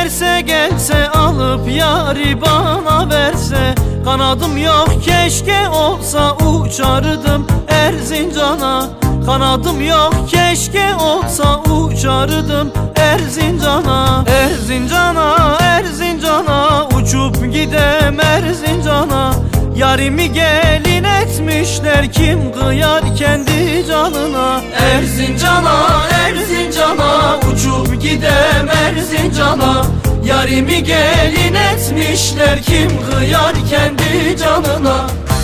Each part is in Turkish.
gelse gelse alıp yari bana verse. Kanadım yok keşke olsa uçardım Erzincan'a. Kanadım yok keşke olsa uçardım Erzincan'a. Erzincan'a, Erzincan'a, uçup gidem Erzincan'a. Yarimi gelin etmişler, kim kıyar kendi canına. Erzincan'a, Erzincan'a, uçup gidem Erzincan'a. Yarimi gelin etmişler, kim kıyar kendi canına.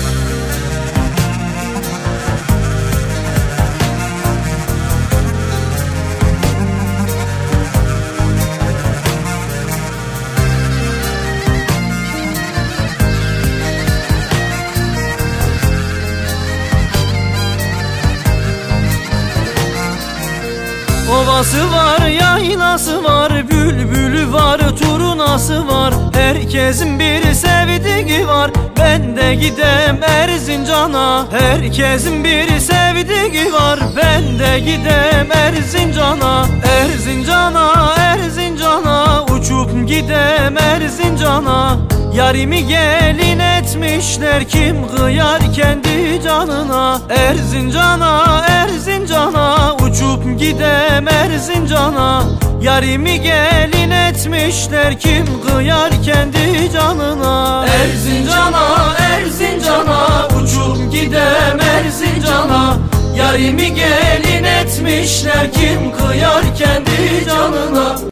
Ovası var, yaylası var, bülbülü var, turnası var. Herkesin bir sevdiği var, ben de gidem Erzincan'a. Herkesin bir sevdiği var, ben de gidem Erzincan'a. Erzincan'a, Erzincan'a, uçup gidem Erzincan'a. Yarimi gelin etmişler, kim kıyar kendi canına. Erzincan'a, Erzincan'a, uçup gidem Erzincan'a. Yarimi gelin etmişler, kim kıyar kendi canına. Erzincan'a, Erzincan'a, uçup gidem Erzincan'a. Yarimi gelin etmişler, kim kıyar kendi canına.